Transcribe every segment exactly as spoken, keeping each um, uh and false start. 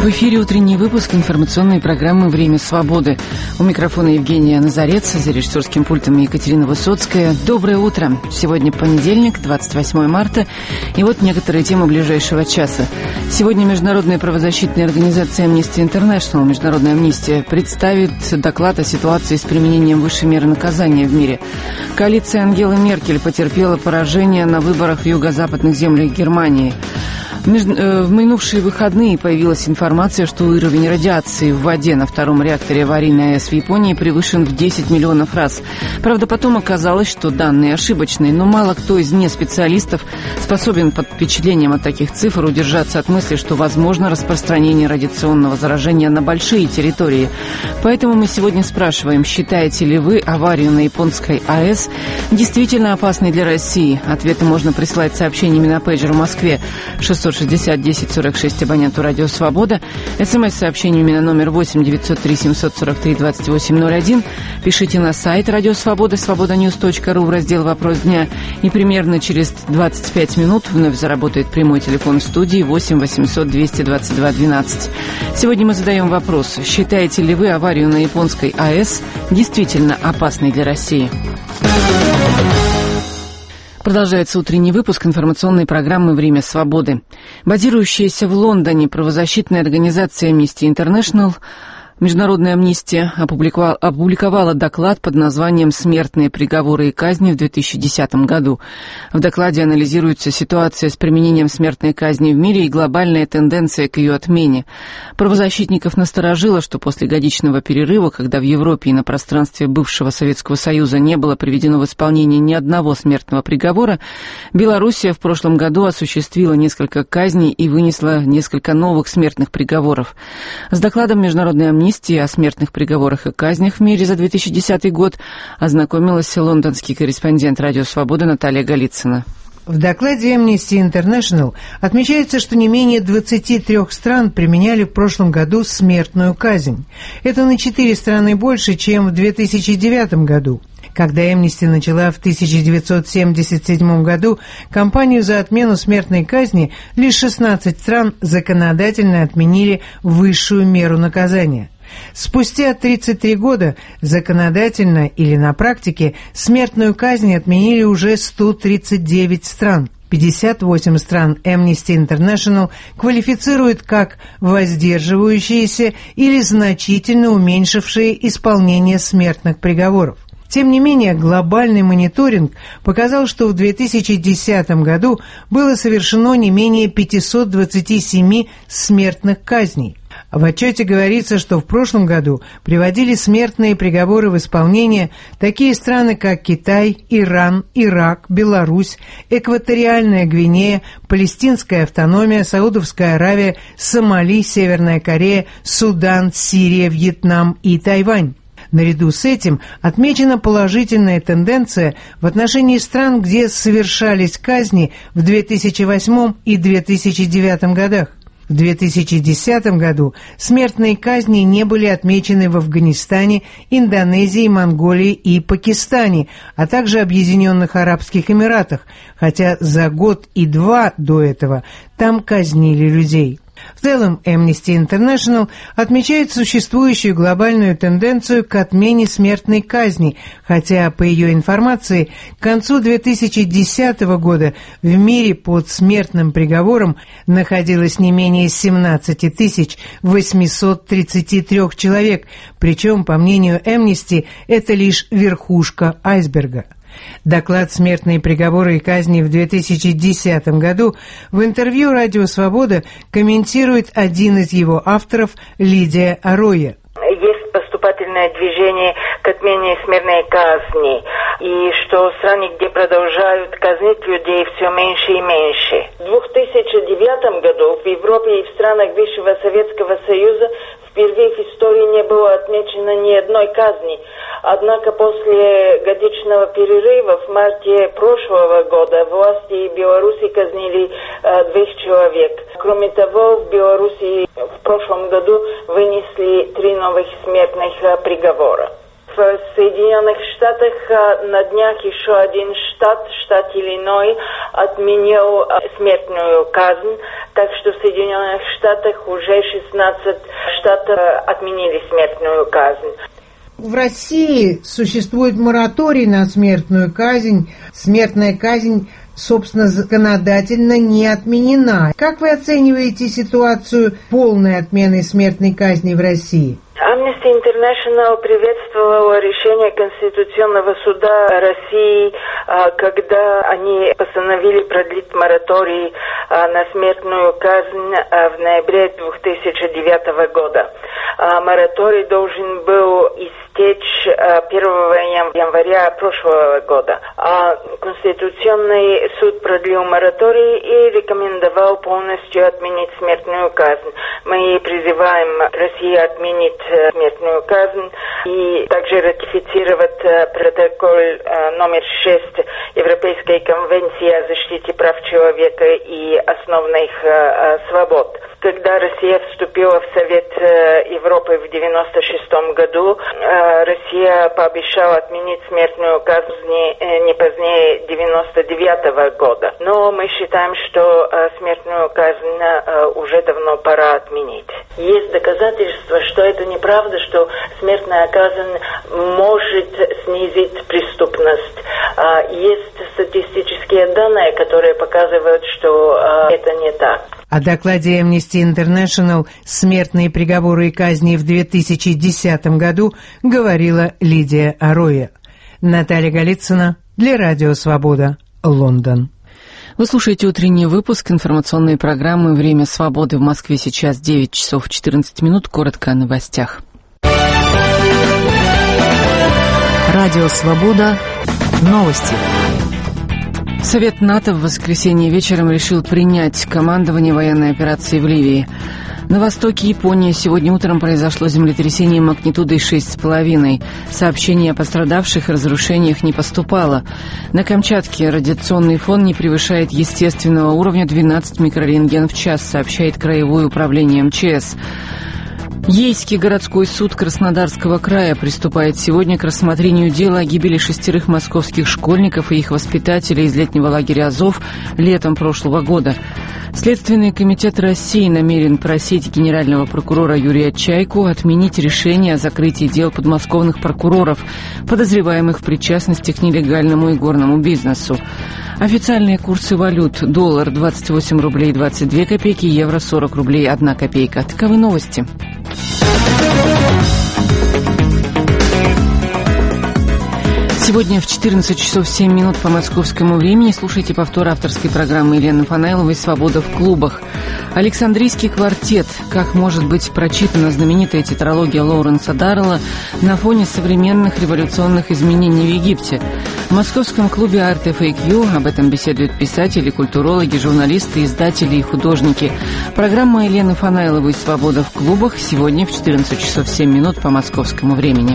В эфире утренний выпуск информационной программы «Время свободы». У микрофона Евгения Назарец, за режиссерским пультом Екатерина Высоцкая. Доброе утро. Сегодня понедельник, двадцать восьмое марта. И вот некоторые темы ближайшего часа. Сегодня Международная правозащитная организация Amnesty International, Международная амнистия, представит доклад о ситуации с применением высшей меры наказания в мире. Коалиция Ангелы Меркель потерпела поражение на выборах в юго-западных землях Германии. В минувшие выходные появилась информация, что уровень радиации в воде на втором реакторе аварийной АЭС в Японии превышен в десять миллионов раз. Правда, потом оказалось, что данные ошибочные, но мало кто из неспециалистов способен под впечатлением от таких цифр удержаться от мысли, что возможно распространение радиационного заражения на большие территории. Поэтому мы сегодня спрашиваем, считаете ли вы аварию на японской АЭС действительно опасной для России? Ответы можно присылать сообщениями на пейджер в Москве шестьсот шестьдесят десять сорок шесть, абоненту «Радио Свобода». СМС-сообщениями на номер восемь девятьсот три семьсот сорок три двадцать восемь ноль один. Пишите на сайт «Радио Свобода», свобода ньюс точка ру в раздел «Вопрос дня». И примерно через двадцать пять минут вновь заработает прямой телефон в студии восемь восемьсот двести двадцать два двенадцать. Сегодня мы задаем вопрос: считаете ли вы аварию на японской АЭС действительно опасной для России? Продолжается утренний выпуск информационной программы «Время свободы». Базирующаяся в Лондоне правозащитная организация Amnesty International, Международная амнистия, опубликовала, опубликовала доклад под названием «Смертные приговоры и казни» в две тысячи десятом году. В докладе анализируется ситуация с применением смертной казни в мире и глобальная тенденция к ее отмене. Правозащитников насторожило, что после годичного перерыва, когда в Европе и на пространстве бывшего Советского Союза не было приведено в исполнение ни одного смертного приговора, Белоруссия в прошлом году осуществила несколько казней и вынесла несколько новых смертных приговоров. С докладом Международной амнистии о смертных приговорах и казнях в мире за две тысячи десятый год ознакомилась лондонский корреспондент «Радио Свобода» Наталья Голицына. В докладе Amnesty International отмечается, что не менее двадцати трёх стран применяли в прошлом году смертную казнь. Это на четыре страны больше, чем в две тысячи девятом году. Когда Amnesty начала в тысяча девятьсот семьдесят седьмом году кампанию за отмену смертной казни, лишь шестнадцать стран законодательно отменили высшую меру наказания. Спустя тридцать три года законодательно или на практике смертную казнь отменили уже сто тридцать девять стран. пятьдесят восемь стран Amnesty International квалифицируют как воздерживающиеся или значительно уменьшившие исполнение смертных приговоров. Тем не менее, глобальный мониторинг показал, что в две тысячи десятом году было совершено не менее пятьсот двадцать семь смертных казней. В отчете говорится, что в прошлом году приводили смертные приговоры в исполнение такие страны, как Китай, Иран, Ирак, Беларусь, Экваториальная Гвинея, Палестинская автономия, Саудовская Аравия, Сомали, Северная Корея, Судан, Сирия, Вьетнам и Тайвань. Наряду с этим отмечена положительная тенденция в отношении стран, где совершались казни в две тысячи восьмом и две тысячи девятом годах. В две тысячи десятом году смертные казни не были отмечены в Афганистане, Индонезии, Монголии и Пакистане, а также Объединенных Арабских Эмиратах, хотя за год и два до этого там казнили людей. В целом, Amnesty International отмечает существующую глобальную тенденцию к отмене смертной казни, хотя, по ее информации, к концу две тысячи десятого года в мире под смертным приговором находилось не менее семнадцать тысяч восемьсот тридцать три человек, причем, по мнению Amnesty, это лишь верхушка айсберга. Доклад «Смертные приговоры и казни» в две тысячи десятом году в интервью «Радио Свобода» комментирует один из его авторов, Лидия Ароя. Есть поступательное движение к отмене смертной казни, и что страны, где продолжают казнить людей, все меньше и меньше. В две тысячи девятом году в Европе и в странах бывшего Советского Союза впервые в истории не было отмечено ни одной казни. Однако после годичного перерыва в марте прошлого года власти Беларуси казнили э, двух человек. Кроме того, в Беларуси в прошлом году вынесли три новых смертных э, приговора. В В Соединенных Штатах на днях еще один штат, штат Иллинойс, отменил смертную казнь, так что в Соединенных Штатах уже шестнадцать штатов отменили смертную казнь. В России существует мораторий на смертную казнь. Смертная казнь, собственно, законодательно не отменена. Как вы оцениваете ситуацию полной отмены смертной казни в России? Amnesty International приветствовала решение Конституционного суда России, когда они постановили продлить мораторий на смертную казнь в ноябре две тысячи девятого года. Мораторий должен был истечь первого января прошлого года. А Конституционный суд продлил мораторий и рекомендовал полностью отменить смертную казнь. Мы призываем Россию отменить смертную казнь и также ратифицировать протокол номер шесть Европейской конвенции о защите прав человека и основных свобод. Когда Россия вступила в Совет Европы в девяносто шестом году, Россия пообещала отменить смертную казнь не позднее девяносто девятого года. Но мы считаем, что смертную казнь уже давно пора отменить. Есть доказательства, что это неправда, что смертная казнь может снизить преступность. Есть статистические данные, которые показывают, что это не так. О докладе Amnesty International «Смертные приговоры и казни в две тысячи десятом году» говорила Лидия Ароя. Наталья Голицына для Радио Свобода, Лондон. Вы слушаете утренний выпуск информационной программы «Время свободы». В Москве сейчас девять часов четырнадцать минут. Коротко о новостях. Радио Свобода. Новости. Совет НАТО в воскресенье вечером решил принять командование военной операции в Ливии. На востоке Японии сегодня утром произошло землетрясение магнитудой шесть с половиной. Сообщений о пострадавших и разрушениях не поступало. На Камчатке радиационный фон не превышает естественного уровня двенадцать микрорентген в час, сообщает Краевое управление эм че эс. Ейский городской суд Краснодарского края приступает сегодня к рассмотрению дела о гибели шестерых московских школьников и их воспитателей из летнего лагеря «Азов» летом прошлого года. Следственный комитет России намерен просить генерального прокурора Юрия Чайку отменить решение о закрытии дел подмосковных прокуроров, подозреваемых в причастности к нелегальному игорному бизнесу. Официальные курсы валют: доллар двадцать восемь рублей двадцать две копейки, евро сорок рублей одна копейка. Таковы новости. Сегодня в четырнадцать часов семь минут по московскому времени слушайте повтор авторской программы Елены Фанайловой «Свобода в клубах». Александрийский квартет. Как может быть прочитана знаменитая тетралогия Лоуренса Даррелла на фоне современных революционных изменений в Египте? В московском клубе Art эф эй кью об этом беседуют писатели, культурологи, журналисты, издатели и художники. Программа Елены Фанайловой «Свобода в клубах» сегодня в четырнадцать часов семь минут по московскому времени.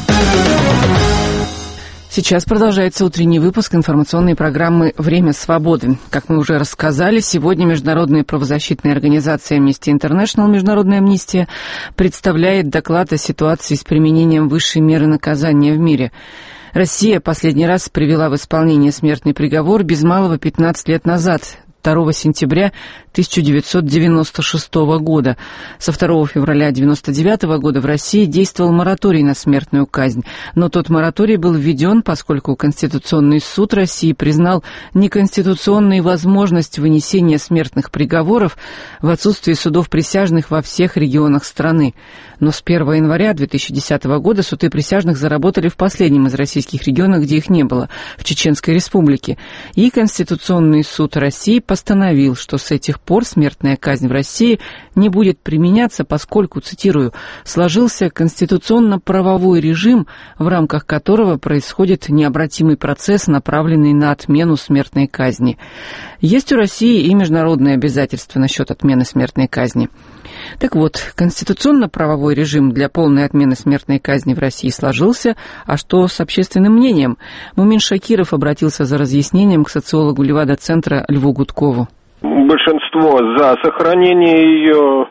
Сейчас продолжается утренний выпуск информационной программы «Время свободы». Как мы уже рассказали, сегодня Международная правозащитная организация Amnesty International, Международная амнистия, представляет доклад о ситуации с применением высшей меры наказания в мире. Россия последний раз привела в исполнение смертный приговор без малого пятнадцать лет назад, второго сентября тысяча девятьсот девяносто шестого года. Со второго февраля девяносто девятого года в России действовал мораторий на смертную казнь. Но тот мораторий был введен, поскольку Конституционный суд России признал неконституционной возможность вынесения смертных приговоров в отсутствии судов присяжных во всех регионах страны. Но с первого января две тысячи десятого года суды присяжных заработали в последнем из российских регионов, где их не было, в Чеченской Республике. И Конституционный суд России постановил, что с этих пор смертная казнь в России не будет применяться, поскольку, цитирую, «сложился конституционно-правовой режим, в рамках которого происходит необратимый процесс, направленный на отмену смертной казни». Есть у России и международные обязательства насчет отмены смертной казни. Так вот, конституционно-правовой режим для полной отмены смертной казни в России сложился, а что с общественным мнением? Мумин Шакиров обратился за разъяснением к социологу Левада-центра Льву Гудкову. большинство за сохранение ее,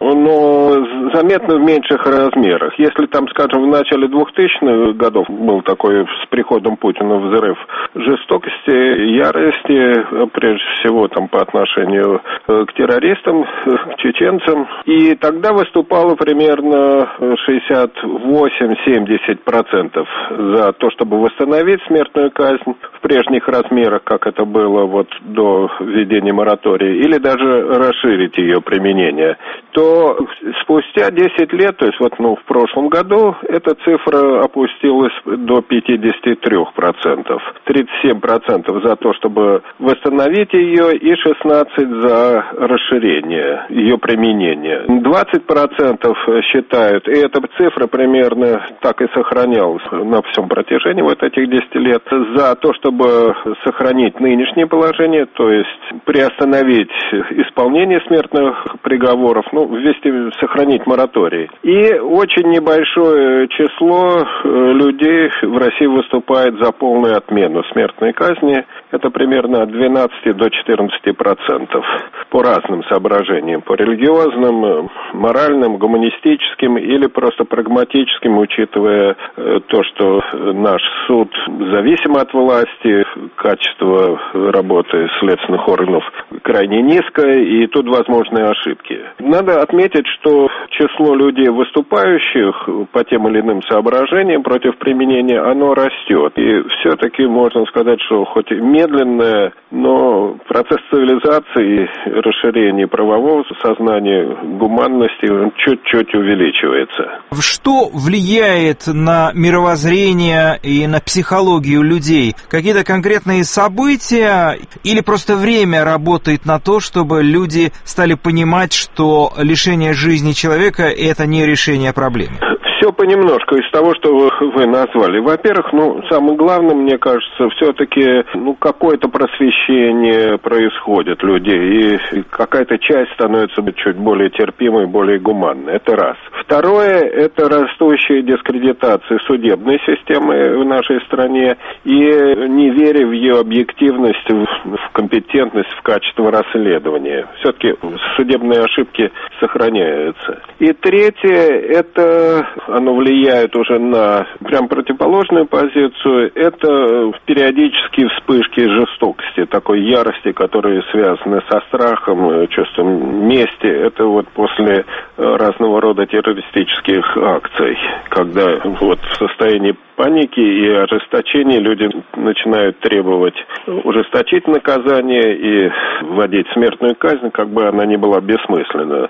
но заметно в меньших размерах. Если там, скажем, в начале двухтысячных годов был такой с приходом Путина взрыв жестокости, ярости, прежде всего там по отношению к террористам, к чеченцам, и тогда выступало примерно шестьдесят восемь - семьдесят процентов за то, чтобы восстановить смертную казнь в прежних размерах, как это было вот до введения моратория, или даже расширить ее применение, то спустя десять лет, то есть вот ну, в прошлом году, эта цифра опустилась до пятьдесят три процента. тридцать семь процентов за то, чтобы восстановить ее, и шестнадцать процентов за расширение ее применения. двадцать процентов считают, и эта цифра примерно так и сохранялась на всем протяжении вот этих десяти лет, за то, чтобы сохранить нынешнее положение, то есть приостановить исполнение смертных приговоров, ну, ввести, сохранить мораторий. И очень небольшое число людей в России выступает за полную отмену смертной казни. Это примерно от двенадцати до четырнадцати процентов по разным соображениям, по религиозным, моральным, гуманистическим или просто прагматическим, учитывая то, что наш суд зависим от власти, качество работы следственных органов крайне низкое, и тут возможны ошибки. Надо отметить, что число людей, выступающих по тем или иным соображениям против применения, оно растет. И все-таки можно сказать, что хоть и медленное, но процесс цивилизации, расширения правового сознания, гуманности чуть-чуть увеличивается. Что влияет на мировоззрение и на психологию людей? Какие-то конкретные события или просто время работает на то, чтобы люди стали понимать, что лишение жизни человека – это не решение проблемы? Все понемножку из того, что вы, вы назвали. Во-первых, ну, самое главное, мне кажется, все-таки, ну, какое-то просвещение происходит людей, и какая-то часть становится чуть более терпимой, более гуманной. Это раз. Второе, это растущая дискредитация судебной системы в нашей стране и неверие в ее объективность, в компетентность, в качество расследования. Все-таки судебные ошибки сохраняются. И третье, это... оно влияет уже на прям противоположную позицию, это периодические вспышки жестокости, такой ярости, которые связаны со страхом, чувством мести. Это вот после разного рода террористических акций, когда вот в состоянии паники и ожесточения люди начинают требовать ужесточить наказание и вводить смертную казнь, как бы она ни была бессмысленна.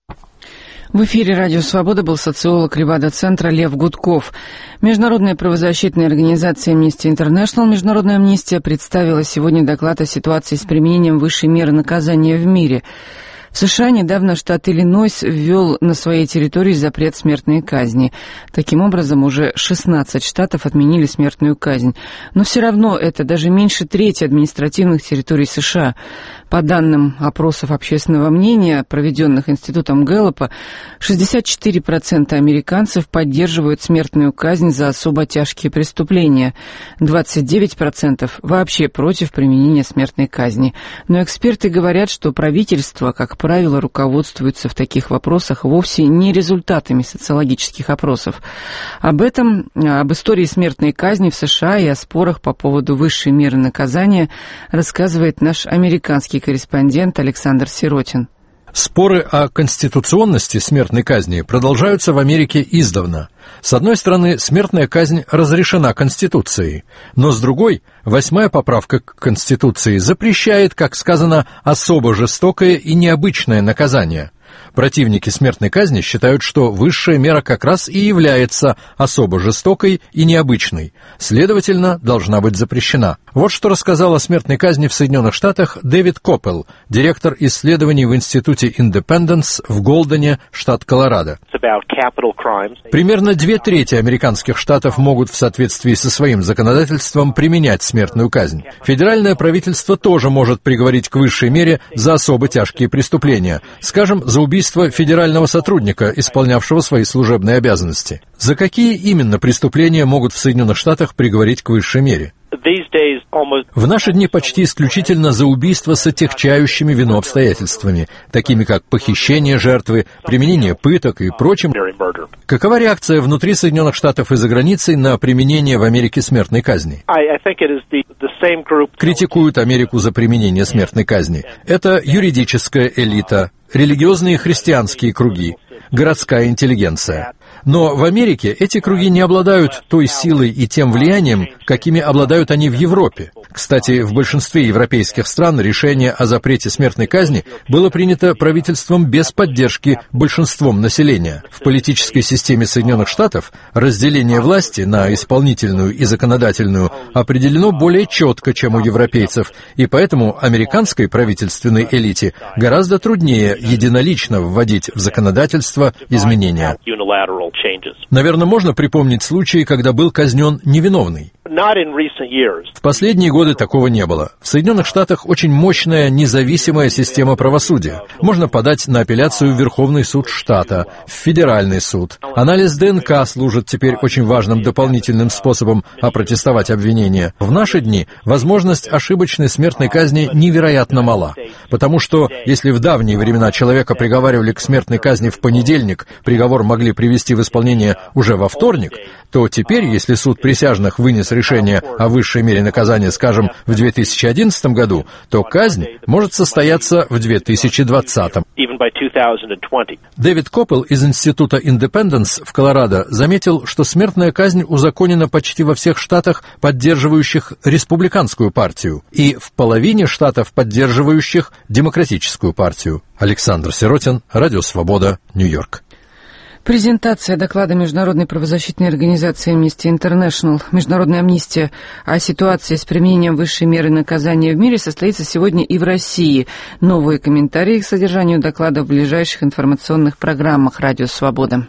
В эфире «Радио Свобода» был социолог Левада-центра Лев Гудков. Международная правозащитная организация Amnesty International, Международная амнистия, представила сегодня доклад о ситуации с применением высшей меры наказания в мире. В США недавно штат Иллинойс ввел на своей территории запрет смертной казни. Таким образом, уже шестнадцать штатов отменили смертную казнь. Но все равно это даже меньше трети административных территорий США. По данным опросов общественного мнения, проведенных Институтом Гэллопа, шестьдесят четыре процента американцев поддерживают смертную казнь за особо тяжкие преступления. двадцать девять процентов вообще против применения смертной казни. Но эксперты говорят, что правительство, как правило, руководствуется в таких вопросах вовсе не результатами социологических опросов. Об этом, об истории смертной казни в США и о спорах по поводу высшей меры наказания рассказывает наш американский корреспондент Александр Сиротин. Споры о конституционности смертной казни продолжаются в Америке издавна. С одной стороны, смертная казнь разрешена Конституцией, но с другой, восьмая поправка к Конституции запрещает, как сказано, особо жестокое и необычное наказание. Противники смертной казни считают, что высшая мера как раз и является особо жестокой и необычной, следовательно, должна быть запрещена. Вот что рассказал о смертной казни в Соединенных Штатах Дэвид Коппел, директор исследований в Институте Independence в Голдене, штат Колорадо. Примерно две трети американских штатов могут в соответствии со своим законодательством применять смертную казнь. Федеральное правительство тоже может приговорить к высшей мере за особо тяжкие преступления, скажем, за убийство федерального сотрудника, исполнявшего свои служебные обязанности. За какие именно преступления могут в Соединенных Штатах приговорить к высшей мере? В наши дни почти исключительно за убийство с отягчающими вину обстоятельствами, такими как похищение жертвы, применение пыток и прочим. Какова реакция внутри Соединенных Штатов и за границей на применение в Америке смертной казни? Критикуют Америку за применение смертной казни. Это юридическая элита, религиозные христианские круги, городская интеллигенция. Но в Америке эти круги не обладают той силой и тем влиянием, какими обладают они в Европе. Кстати, в большинстве европейских стран решение о запрете смертной казни было принято правительством без поддержки большинством населения. В политической системе Соединенных Штатов разделение власти на исполнительную и законодательную определено более четко, чем у европейцев, и поэтому американской правительственной элите гораздо труднее единолично вводить в законодательство изменения. Наверное, можно припомнить случаи, когда был казнен невиновный. В последние годы такого не было. В Соединенных Штатах очень мощная независимая система правосудия. Можно подать на апелляцию в Верховный суд штата, в Федеральный суд. Анализ ДНК служит теперь очень важным дополнительным способом опротестовать обвинения. В наши дни возможность ошибочной смертной казни невероятно мала, потому что если в давние времена человека приговаривали к смертной казни в понедельник, приговор могли привести в исполнение уже во вторник, то теперь, если суд присяжных вынес решение о высшей мере наказания, скажем, в две тысячи одиннадцатом году, то казнь может состояться в две тысячи двадцатом. Дэвид Коппел из Института Индепенденс в Колорадо заметил, что смертная казнь узаконена почти во всех штатах, поддерживающих республиканскую партию, и в половине штатов, поддерживающих демократическую партию. Александр Сиротин, Радио Свобода, Нью-Йорк. Презентация доклада Международной правозащитной организации Amnesty International «Международная амнистия» о ситуации с применением высшей меры наказания в мире состоится сегодня и в России. Новые комментарии к содержанию доклада в ближайших информационных программах «Радио Свобода».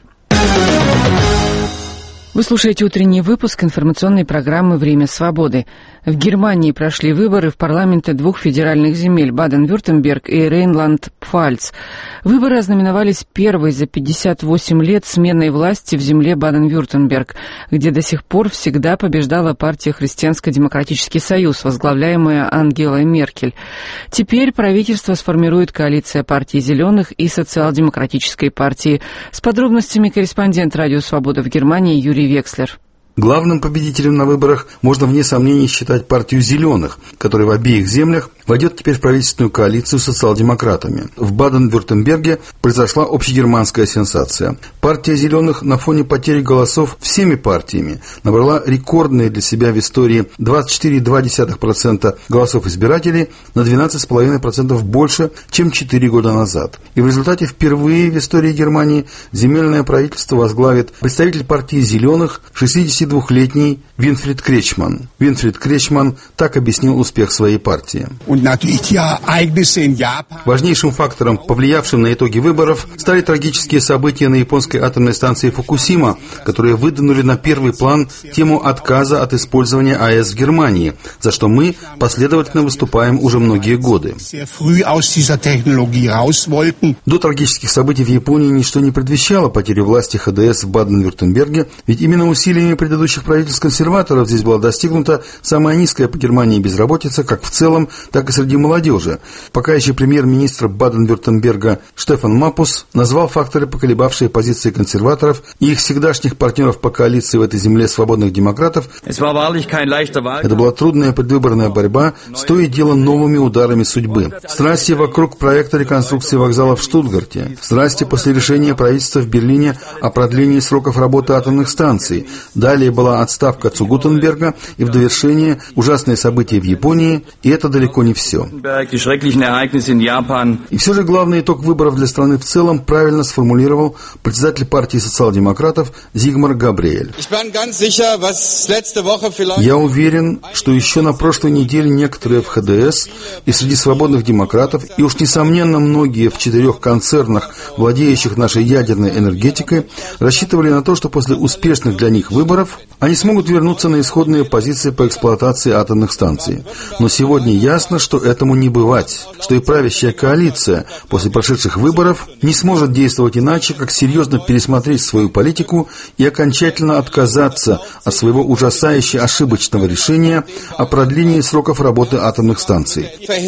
Вы слушаете утренний выпуск информационной программы «Время свободы». В Германии прошли выборы в парламенты двух федеральных земель – Баден-Вюртемберг и Рейнланд-Пфальц. Выборы ознаменовались первой за пятьдесят восемь лет сменой власти в земле Баден-Вюртемберг, где до сих пор всегда побеждала партия «Христианско-демократический союз», возглавляемая Ангелой Меркель. Теперь правительство сформирует коалиция партии «Зеленых» и социал-демократической партии. С подробностями корреспондент «Радио Свобода» в Германии Юрий Векслер. Главным победителем на выборах можно вне сомнений считать партию «Зеленых», которая в обеих землях войдет теперь в правительственную коалицию с социал-демократами. В Баден-Вюртемберге произошла общегерманская сенсация. Партия «Зеленых» на фоне потери голосов всеми партиями набрала рекордные для себя в истории двадцать четыре целых две десятых процента голосов избирателей, на двенадцать целых пять десятых процента больше, чем четыре года назад. И в результате впервые в истории Германии земельное правительство возглавит представитель партии «Зеленых», шестидесятидвухлетний Винфрид Кречман. Винфрид Кречман так объяснил успех своей партии. Важнейшим фактором, повлиявшим на итоги выборов, стали трагические события на японской атомной станции Фукусима, которые выдвинули на первый план тему отказа от использования АЭС в Германии, за что мы последовательно выступаем уже многие годы. До трагических событий в Японии ничто не предвещало потерю власти ХДС в Баден-Вюртемберге, ведь именно усилиями предыдущих правительств-консерваторов здесь была достигнута самая низкая по Германии безработица, как в целом, так и среди молодежи. Пока еще премьер-министр Баден-Вюртемберга Штефан Мапус назвал факторы, поколебавшие позиции консерваторов и их всегдашних партнеров по коалиции в этой земле свободных демократов. Это была трудная предвыборная борьба с то и дело новыми ударами судьбы. Страсти вокруг проекта реконструкции вокзала в Штутгарте, страсти после решения правительства в Берлине о продлении сроков работы атомных станций. Далее была отставка Цугутенберга и в довершение ужасные события в Японии, и это далеко не все. И все же главный итог выборов для страны в целом правильно сформулировал председатель партии социал-демократов Зигмар Габриэль. Я уверен, что еще на прошлой неделе некоторые в ХДС и среди свободных демократов, и уж несомненно многие в четырех концернах, владеющих нашей ядерной энергетикой, рассчитывали на то, что после успешных для них выборов они смогут вернуться на исходные позиции по эксплуатации атомных станций. Но сегодня ясно, что этому не бывать, что и правящая коалиция после прошедших выборов не сможет действовать иначе, как серьезно пересмотреть свою политику и окончательно отказаться от своего ужасающе ошибочного решения о продлении сроков работы атомных станций.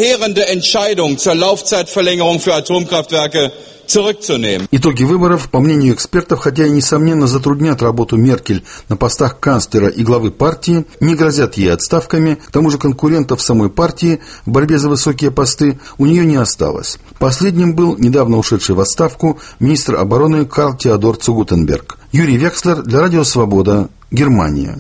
Итоги выборов, по мнению экспертов, хотя и несомненно затруднят работу Меркель на постах канцлера и главы партии, не грозят ей отставками, к тому же конкурентов самой партии в борьбе за высокие посты у нее не осталось. Последним был недавно ушедший в отставку министр обороны Карл Теодор цу Гутенберг. Юрий Векслер для Радио Свобода, Германия.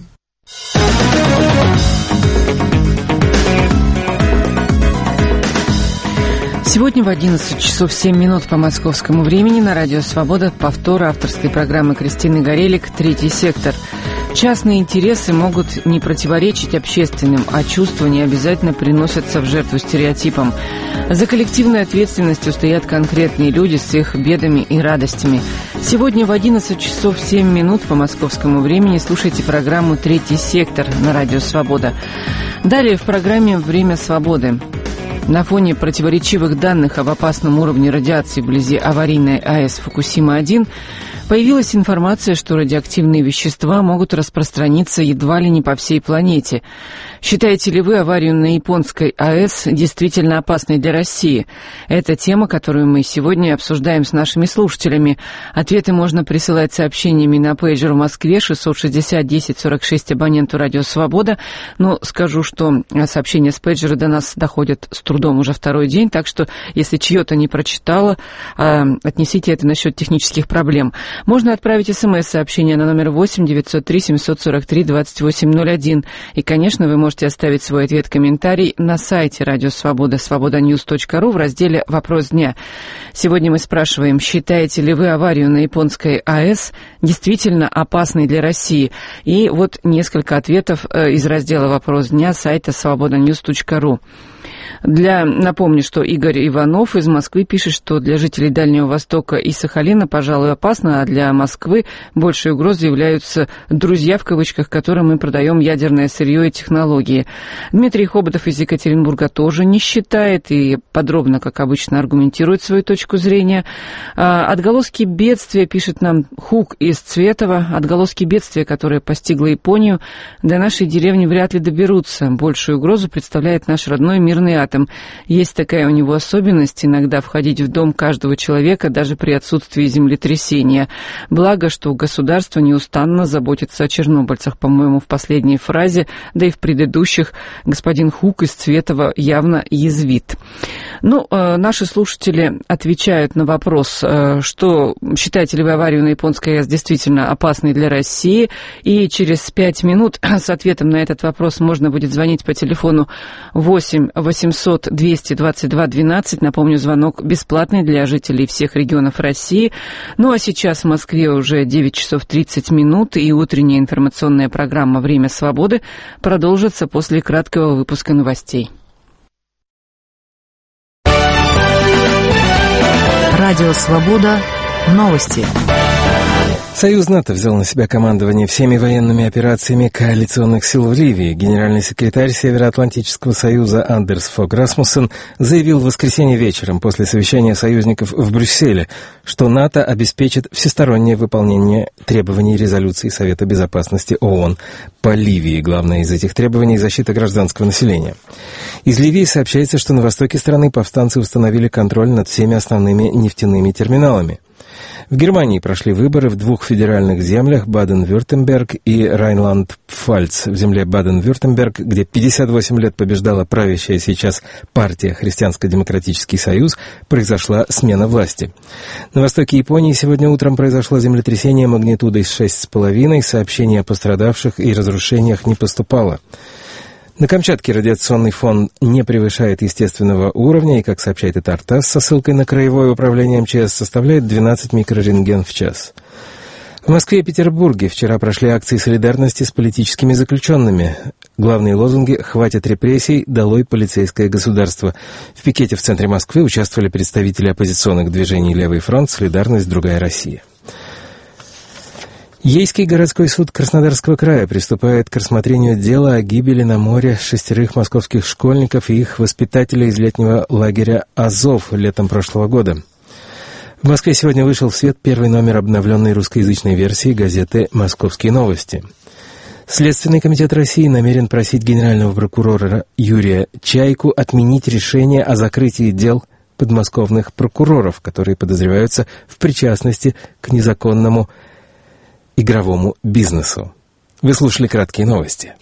Сегодня в одиннадцать часов семь минут по московскому времени на Радио Свобода повтор авторской программы Кристины Горелик «Третий сектор». Частные интересы могут не противоречить общественным, а чувства не обязательно приносятся в жертву стереотипам. За коллективной ответственностью стоят конкретные люди с их бедами и радостями. Сегодня в одиннадцать часов семь минут по московскому времени слушайте программу «Третий сектор» на Радио Свобода. Далее в программе «Время свободы». На фоне противоречивых данных об опасном уровне радиации вблизи аварийной АЭС Фукусима-один появилась информация, что радиоактивные вещества могут распространиться едва ли не по всей планете. Считаете ли вы аварию на японской АЭС действительно опасной для России? Это тема, которую мы сегодня обсуждаем с нашими слушателями. Ответы можно присылать сообщениями на пейджер в Москве шестьсот шестьдесят десять сорок шесть абоненту Радио Свобода. Но скажу, что сообщения с пейджера до нас доходят с трудом уже второй день, так что если чье-то не прочитала, отнесите это насчет технических проблем. Можно отправить смс-сообщение на номер восемь девятьсот три семьсот сорок три двадцать восемь ноль один. И, конечно, вы можете оставить свой ответ-комментарий на сайте Радио Свобода, свобода ньюс точка ру в разделе «Вопрос дня». Сегодня мы спрашиваем, считаете ли вы аварию на японской АЭС действительно опасной для России? И вот несколько ответов из раздела «Вопрос дня» сайта свобода ньюс точка ру. Для, напомню, что Игорь Иванов из Москвы пишет, что для жителей Дальнего Востока и Сахалина, пожалуй, опасно, а для Москвы большей угрозой являются «друзья», в кавычках, которым мы продаем ядерное сырье и технологии. Дмитрий Хоботов из Екатеринбурга тоже не считает и подробно, как обычно, аргументирует свою точку зрения. Отголоски бедствия, пишет нам Хук из Цветова, отголоски бедствия, которое постигло Японию, до нашей деревни вряд ли доберутся. Большую угрозу представляет наш родной мирный атом. Есть такая у него особенность иногда входить в дом каждого человека даже при отсутствии землетрясения. Благо, что государство неустанно заботится о чернобыльцах, по-моему, в последней фразе, да и в предыдущих господин Хук из Цветова явно язвит. Ну, э, наши слушатели отвечают на вопрос, э, что считаете ли вы аварию на японской АЭС действительно опасной для России, и через пять минут с ответом на этот вопрос можно будет звонить по телефону восемь восемьсот двести двадцать два двенадцать. Напомню, звонок бесплатный для жителей всех регионов России. Ну а сейчас в Москве уже девять часов тридцать минут, и утренняя информационная программа «Время свободы» продолжится после краткого выпуска новостей. Радио «Свобода». Новости. Союз НАТО взял на себя командование всеми военными операциями коалиционных сил в Ливии. Генеральный секретарь Североатлантического союза Андерс Фог Расмуссен заявил в воскресенье вечером после совещания союзников в Брюсселе, что НАТО обеспечит всестороннее выполнение требований резолюции Совета Безопасности ООН по Ливии. Главное из этих требований — защита гражданского населения. Из Ливии сообщается, что на востоке страны повстанцы установили контроль над всеми основными нефтяными терминалами. В Германии прошли выборы в двух федеральных землях — Баден-Вюртемберг и Райнланд-Пфальц. В земле Баден-Вюртемберг, где пятьдесят восемь лет побеждала правящая сейчас партия Христианско-демократический союз, произошла смена власти. На востоке Японии сегодня утром произошло землетрясение магнитудой шесть с половиной. Сообщений о пострадавших и разрушениях не поступало. На Камчатке радиационный фон не превышает естественного уровня, и, как сообщает это ТАСС со ссылкой на Краевое управление МЧС, составляет двенадцать микрорентген в час. В Москве и Петербурге вчера прошли акции солидарности с политическими заключенными. Главные лозунги «Хватит репрессий, долой полицейское государство». В пикете в центре Москвы участвовали представители оппозиционных движений «Левый фронт», «Солидарность», «Другая Россия». Ейский городской суд Краснодарского края приступает к рассмотрению дела о гибели на море шестерых московских школьников и их воспитателей из летнего лагеря «Азов» летом прошлого года. В Москве сегодня вышел в свет первый номер обновленной русскоязычной версии газеты «Московские новости». Следственный комитет России намерен просить генерального прокурора Юрия Чайку отменить решение о закрытии дел подмосковных прокуроров, которые подозреваются в причастности к незаконному игровому бизнесу. Вы слушали краткие новости.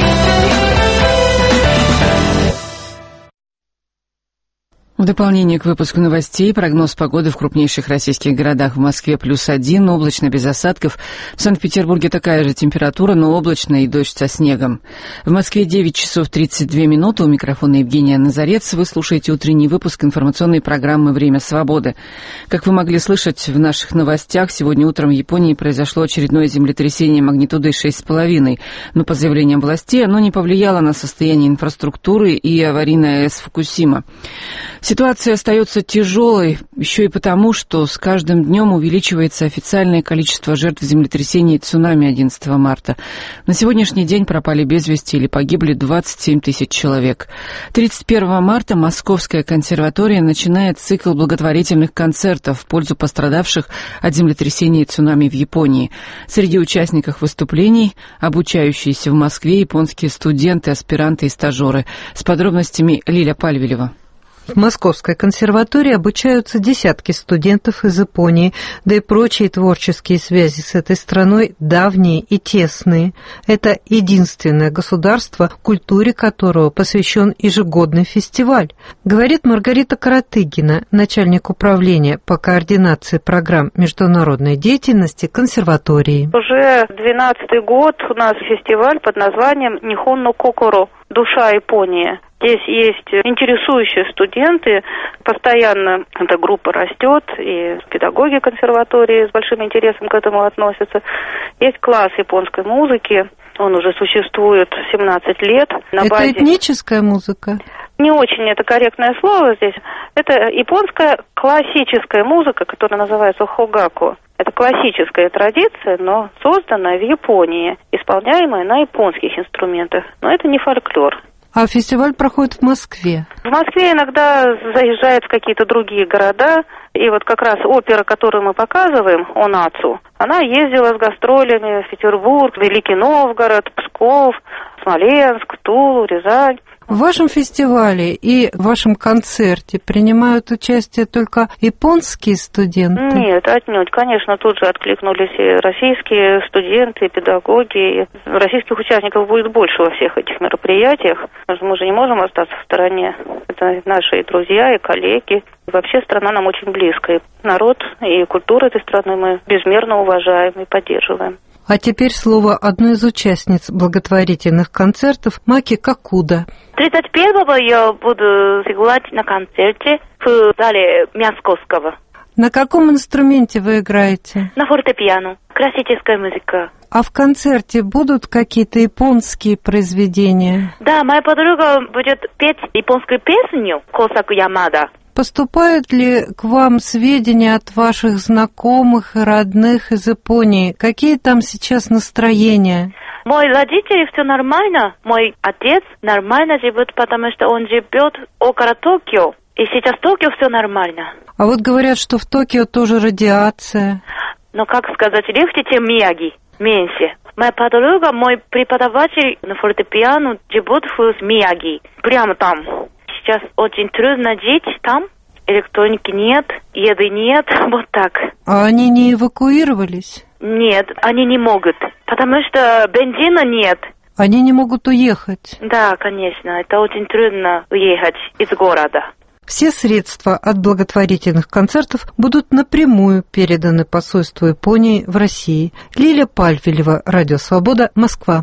В дополнение к выпуску новостей прогноз погоды в крупнейших российских городах: в Москве плюс один, облачно без осадков. В Санкт-Петербурге такая же температура, но облачно и дождь со снегом. В Москве девять часов тридцать две минуты. У микрофона Евгения Назарец. Вы слушаете утренний выпуск информационной программы «Время свободы». Как вы могли слышать в наших новостях, сегодня утром в Японии произошло очередное землетрясение магнитудой шесть с половиной. Но по заявлениям властей оно не повлияло на состояние инфраструктуры и аварийной АЭС Фукусима. Ситуация остается тяжелой еще и потому, что с каждым днем увеличивается официальное количество жертв землетрясений и цунами одиннадцатого марта. На сегодняшний день пропали без вести или погибли двадцать семь тысяч человек. тридцать первого марта Московская консерватория начинает цикл благотворительных концертов в пользу пострадавших от землетрясений и цунами в Японии. Среди участников выступлений обучающиеся в Москве японские студенты, аспиранты и стажеры. С подробностями Лиля Пальвелева. В Московской консерватории обучаются десятки студентов из Японии, да и прочие творческие связи с этой страной давние и тесные. Это единственное государство, культуре которого посвящен ежегодный фестиваль, говорит Маргарита Каратыгина, начальник управления по координации программ международной деятельности консерватории. Уже двенадцатый год у нас фестиваль под названием «Нихон но Кокоро» – «Душа Японии». Здесь есть интересующие студенты, постоянно эта группа растет, и педагоги консерватории с большим интересом к этому относятся. Есть класс японской музыки, он уже существует семнадцать лет. На это базе... этническая музыка? Не очень это корректное слово здесь. Это японская классическая музыка, которая называется хогаку. Это классическая традиция, но созданная в Японии, исполняемая на японских инструментах. Но это не фольклор. А фестиваль проходит в Москве? В Москве иногда заезжают в какие-то другие города. И вот как раз опера, которую мы показываем, «Онацу», она ездила с гастролями в Петербург, Великий Новгород, Псков, Смоленск, Тулу, Рязань. В вашем фестивале и в вашем концерте принимают участие только японские студенты? Нет, отнюдь. Конечно, тут же откликнулись и российские студенты, и педагоги. Российских участников будет больше во всех этих мероприятиях. Мы же не можем остаться в стороне. Это наши и друзья, и коллеги. И вообще страна нам очень близкая. Народ и культуру этой страны мы безмерно уважаем и поддерживаем. А теперь слово одной из участниц благотворительных концертов Маки Какуда. тридцать первого я буду играть на концерте в зале Московского. На каком инструменте вы играете? На фортепиано. Классическая музыка. А в концерте будут какие-то японские произведения? Да, моя подруга будет петь японскую песню «Косаку Ямада». Поступают ли к вам сведения от ваших знакомых и родных из Японии? Какие там сейчас настроения? Мой родители все нормально. Мой отец нормально живет, потому что он живет около Токио. И сейчас в Токио все нормально. А вот говорят, что в Токио тоже радиация. Но как сказать, легче, чем Мияги, меньше. Моя подруга, мой преподаватель на фортепиано живет в Мияги, прямо там. Сейчас очень трудно жить там, электроники нет, еды нет, вот так. А они не эвакуировались? Нет, они не могут, потому что бензина нет. Они не могут уехать? Да, конечно, это очень трудно уехать из города. Все средства от благотворительных концертов будут напрямую переданы посольству Японии в России. Лиля Пальвелева, Радио Свобода, Москва.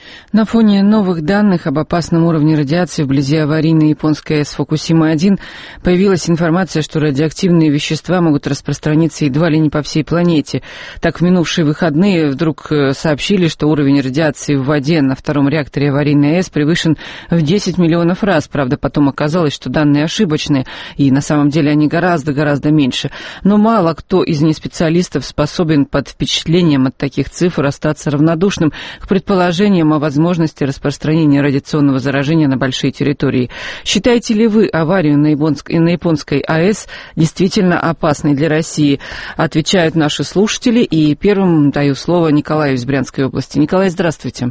На фоне новых данных об опасном уровне радиации вблизи аварийной японской АЭС Фукусима-один появилась информация, что радиоактивные вещества могут распространиться едва ли не по всей планете. Так, в минувшие выходные вдруг сообщили, что уровень радиации в воде на втором реакторе аварийной АЭС превышен в десять миллионов раз. Правда, потом оказалось, что данные ошибочные, и на самом деле они гораздо-гораздо меньше. Но мало кто из неспециалистов способен под впечатлением от таких цифр остаться равнодушным к предположениям о возможности возможности распространения радиационного заражения на большие территории. Считаете ли вы аварию на японской, на японской АЭС действительно опасной для России? Отвечают наши слушатели, и первым даю слово Николаю из Брянской области. Николай, здравствуйте.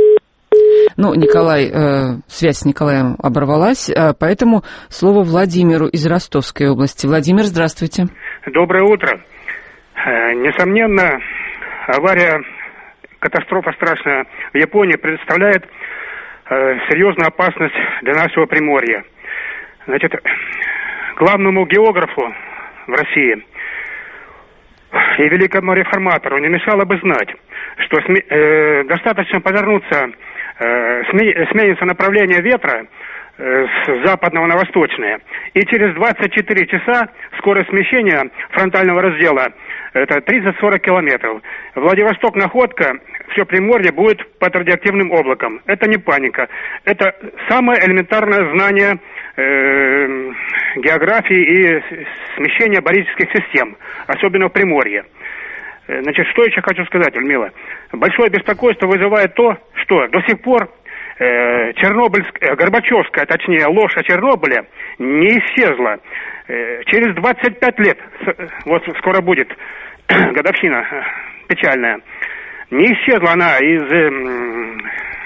Ну, Николай, э, связь с Николаем оборвалась, э, поэтому слово Владимиру из Ростовской области. Владимир, здравствуйте. Доброе утро. Э, несомненно, авария... Катастрофа страшная в Японии представляет э, серьезную опасность для нашего Приморья. Значит, главному географу в России и великому реформатору не мешало бы знать, что сме- э, достаточно повернуться, э, сме- сменится направление ветра э, с западного на восточное, и через двадцать четыре часа скорость смещения фронтального раздела это тридцать-сорок километров. Владивосток-Находка, все Приморье будет под радиоактивным облаком. Это не паника. Это самое элементарное знание э, географии и смещения барических систем, особенно в Приморье. Значит, что еще хочу сказать, Людмила? Большое беспокойство вызывает то, что до сих пор э, Чернобыльская, Горбачевская, точнее, ложь о Чернобыле не исчезла. Э, через двадцать пять лет, вот скоро будет годовщина печальная, не исчезла она из...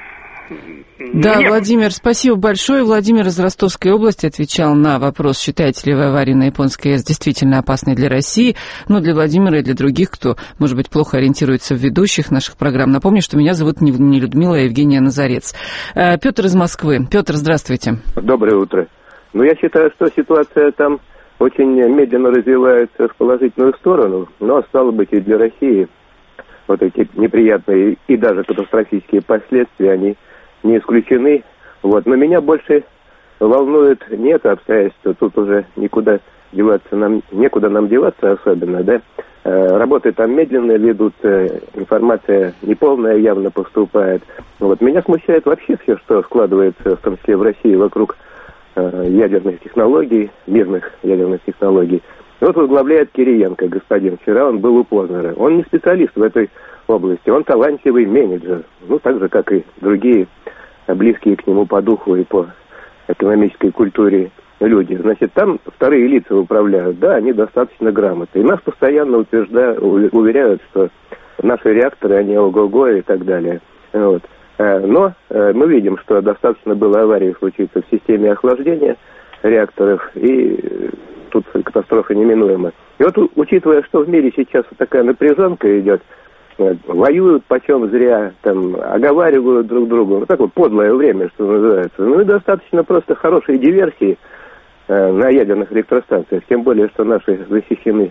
Да, Нет. Владимир, спасибо большое. Владимир из Ростовской области отвечал на вопрос, считаете ли вы аварию на японской АЭС действительно опасной для России. Ну, для Владимира и для других, кто, может быть, плохо ориентируется в ведущих наших программ. Напомню, что меня зовут не Людмила, а Евгения Назарец. Петр из Москвы. Петр, здравствуйте. Доброе утро. Ну, я считаю, что ситуация там очень медленно развивается в положительную сторону, но, стало быть, и для России вот эти неприятные и даже катастрофические последствия, они не исключены. Вот. Но меня больше волнует не это обстоятельство, тут уже никуда деваться нам, некуда нам деваться особенно, да. Э, работы там медленно ведут, э, информация неполная явно поступает. Вот. Меня смущает вообще все, что складывается, в том числе в России, вокруг э, ядерных технологий, мирных ядерных технологий. Вот возглавляет Кириенко, господин. Вчера он был у Познера. Он не специалист в этой области, он талантливый менеджер. Ну, так же, как и другие близкие к нему по духу и по экономической культуре люди. Значит, там вторые лица управляют. Да, они достаточно грамотны. И нас постоянно утверждают, уверяют, что наши реакторы, они ого-го и так далее. Вот. Но мы видим, что достаточно было аварий случиться в системе охлаждения реакторов, и тут катастрофа неминуема. И вот, учитывая, что в мире сейчас такая напряженка идет, воюют почем зря, там, оговаривают друг друга, ну, такое подлое время, что называется. Ну, и достаточно просто хорошей диверсии э, на ядерных электростанциях, тем более, что наши защищены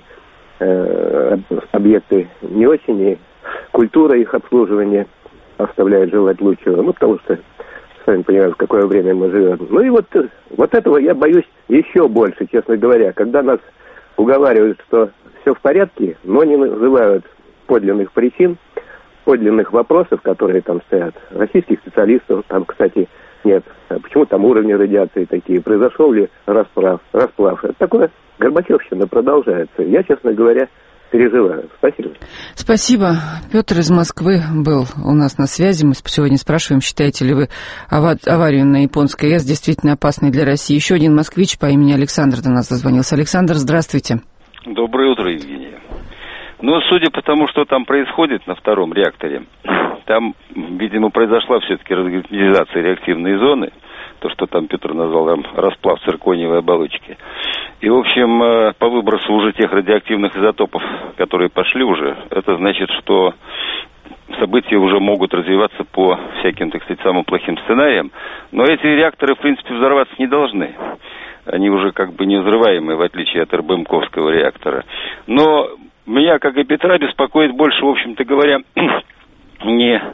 э, объекты не очень, и культура их обслуживания оставляет желать лучшего, ну, потому что сами понимаете, в какое время мы живем. Ну и вот, вот этого я боюсь еще больше, честно говоря, когда нас уговаривают, что все в порядке, но не называют подлинных причин, подлинных вопросов, которые там стоят. Российских специалистов там, кстати, нет. Почему там уровни радиации такие? Произошел ли расплав? расплав? Это такое горбачевщина продолжается. Я, честно говоря, переживаю. Спасибо. Спасибо. Петр из Москвы был у нас на связи. Мы сегодня спрашиваем, считаете ли вы аварию на японской АЭС действительно опасной для России. Еще один москвич по имени Александр до нас дозвонился. Александр, здравствуйте. Доброе утро, Евгения. Ну, судя по тому, что там происходит на втором реакторе, там, видимо, произошла все-таки разгерметизация реактивной зоны, то, что там Петр назвал там расплав циркониевой оболочки. И, в общем, по выбросу уже тех радиоактивных изотопов, которые пошли уже, это значит, что события уже могут развиваться по всяким, так сказать, самым плохим сценариям. Но эти реакторы, в принципе, взорваться не должны. Они уже как бы не взрываемые, в отличие от РБМКовского реактора. Но меня, как и Петра, беспокоит больше, в общем-то говоря, не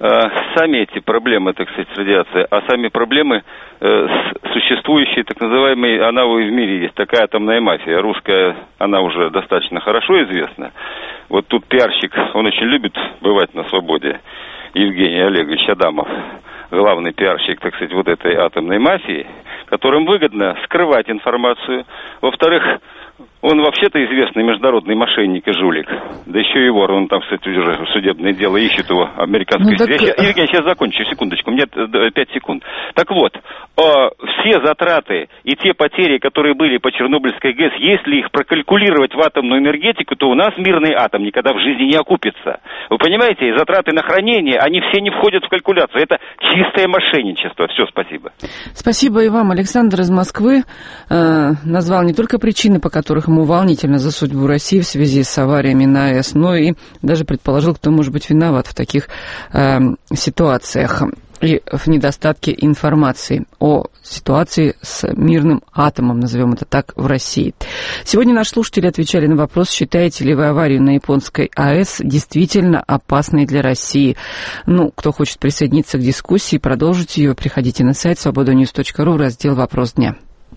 сами эти проблемы, так сказать, с радиацией, а сами проблемы э, существующие, так называемые аналоги в мире есть. Такая атомная мафия. Русская, она уже достаточно хорошо известна. Вот тут пиарщик, он очень любит бывать на свободе, Евгений Олегович Адамов, главный пиарщик, так сказать, вот этой атомной мафии, которым выгодно скрывать информацию. Во-вторых, он вообще-то известный международный мошенник и жулик. Да еще и вор. Он там, кстати, уже судебное дело ищет его, американское. Ну, так... я, Евгений, сейчас закончу, секундочку, мне пять секунд. Так вот, все затраты и те потери, которые были по Чернобыльской ГЭС, если их прокалькулировать в атомную энергетику, то у нас мирный атом никогда в жизни не окупится. Вы понимаете, и затраты на хранение, они все не входят в калькуляцию. Это чистое мошенничество. Все, спасибо. Спасибо и вам. Александр из Москвы э, назвал не только причины, по которых ему волнительно за судьбу России в связи с авариями на АЭС, но и даже предположил, кто может быть виноват в таких э, ситуациях и в недостатке информации о ситуации с мирным атомом, назовем это так, в России. Сегодня наши слушатели отвечали на вопрос, считаете ли вы аварию на японской АЭС действительно опасной для России. Ну, кто хочет присоединиться к дискуссии, продолжить ее, приходите на сайт свобода ньюс точка ру в раздел «Вопрос дня».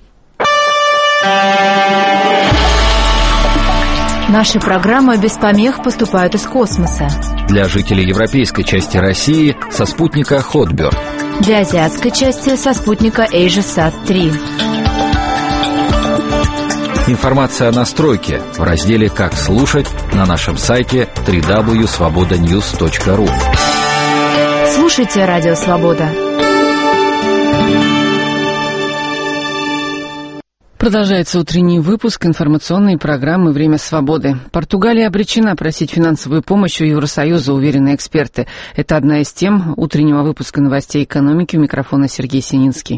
Наши программы без помех поступают из космоса. Для жителей европейской части России со спутника Hotbird. Для азиатской части со спутника AsiaSat три. Информация о настройке в разделе «Как слушать» на нашем сайте дабл ю дабл ю дабл ю точка свобода ньюс точка ру. Слушайте Радио Свобода. Продолжается утренний выпуск информационной программы «Время свободы». Португалия обречена просить финансовую помощь у Евросоюза, уверены эксперты. Это одна из тем утреннего выпуска новостей экономики. У микрофона Сергей Сининский.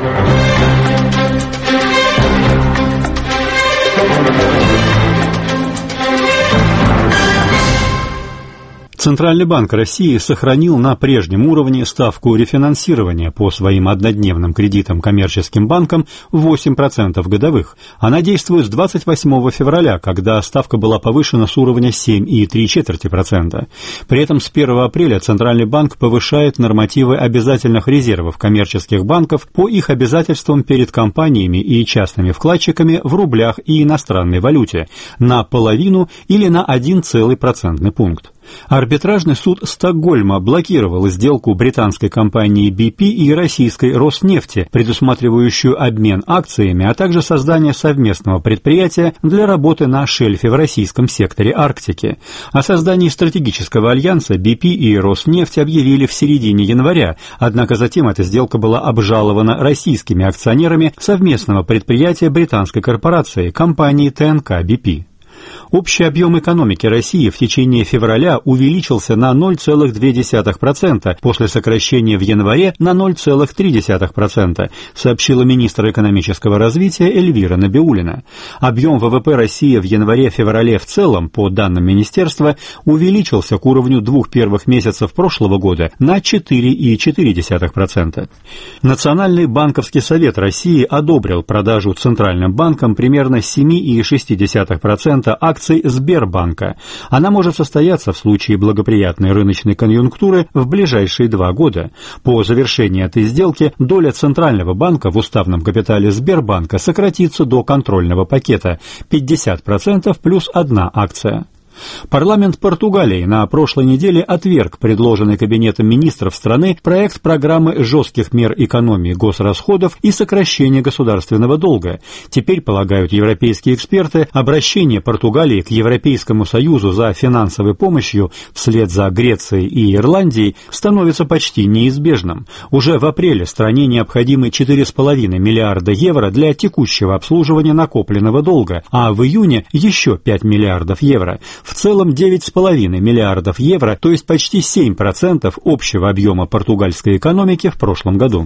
Центральный банк России сохранил на прежнем уровне ставку рефинансирования по своим однодневным кредитам коммерческим банкам восемь процентов годовых. Она действует с двадцать восьмого февраля, когда ставка была повышена с уровня семь целых три десятых процента. При этом с первого апреля Центральный банк повышает нормативы обязательных резервов коммерческих банков по их обязательствам перед компаниями и частными вкладчиками в рублях и иностранной валюте на половину или на один целый процентный пункт. Арбитражный суд Стокгольма блокировал сделку британской компании би пи и российской Роснефти, предусматривающую обмен акциями, а также создание совместного предприятия для работы на шельфе в российском секторе Арктики. О создании стратегического альянса би пи и Роснефть объявили в середине января, однако затем эта сделка была обжалована российскими акционерами совместного предприятия британской корпорации, компании тэ эн ка би пи. Общий объем экономики России в течение февраля увеличился на ноль целых две десятых процента после сокращения в январе на ноль целых три десятых процента, сообщила министр экономического развития Эльвира Набиуллина. Объем вэ вэ пэ России в январе-феврале в целом, по данным министерства, увеличился к уровню двух первых месяцев прошлого года на четыре целых четыре десятых процента. Национальный банковский совет России одобрил продажу Центральным банком примерно семь целых шесть десятых процента акций Сбербанка. Она может состояться в случае благоприятной рыночной конъюнктуры в ближайшие два года. По завершении этой сделки доля Центрального банка в уставном капитале Сбербанка сократится до контрольного пакета пятьдесят процентов плюс одна акция. Парламент Португалии на прошлой неделе отверг предложенный Кабинетом министров страны проект программы жестких мер экономии госрасходов и сокращения государственного долга. Теперь, полагают европейские эксперты, обращение Португалии к Европейскому Союзу за финансовой помощью вслед за Грецией и Ирландией становится почти неизбежным. Уже в апреле стране необходимы четыре целых пять десятых миллиарда евро для текущего обслуживания накопленного долга, а в июне еще пять миллиардов евро. В целом девять целых пять десятых миллиардов евро, то есть почти семь процентов общего объема португальской экономики в прошлом году.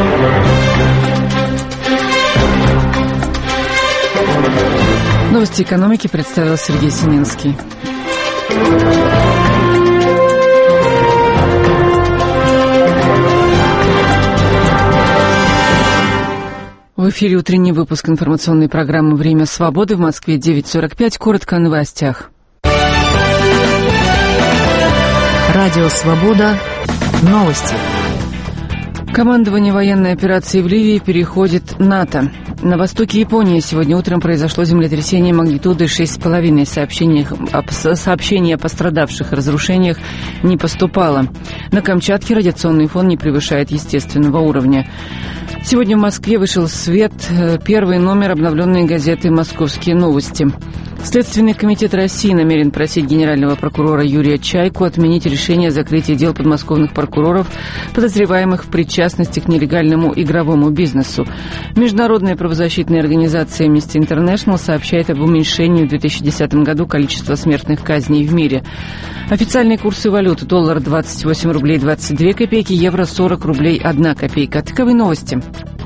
Новости экономики представил Сергей Сининский. В эфире утренний выпуск информационной программы «Время свободы». В Москве девять сорок пять. Коротко о новостях. Радио «Свобода». Новости. Командование военной операции в Ливии переходит НАТО. На востоке Японии сегодня утром произошло землетрясение магнитудой шесть с половиной. Сообщений о пострадавших и разрушениях не поступало. На Камчатке радиационный фон не превышает естественного уровня. Сегодня в Москве вышел в свет первый номер обновленной газеты «Московские новости». Следственный комитет России намерен просить генерального прокурора Юрия Чайку отменить решение о закрытии дел подмосковных прокуроров, подозреваемых в причастности к нелегальному игровому бизнесу. Международная правозащитная организация Amnesty International сообщает об уменьшении в две тысячи десятом году количества смертных казней в мире. Официальные курсы валют: доллар двадцать восемь рублей двадцать две копейки, евро сорок рублей одна копейка. Таковы новости.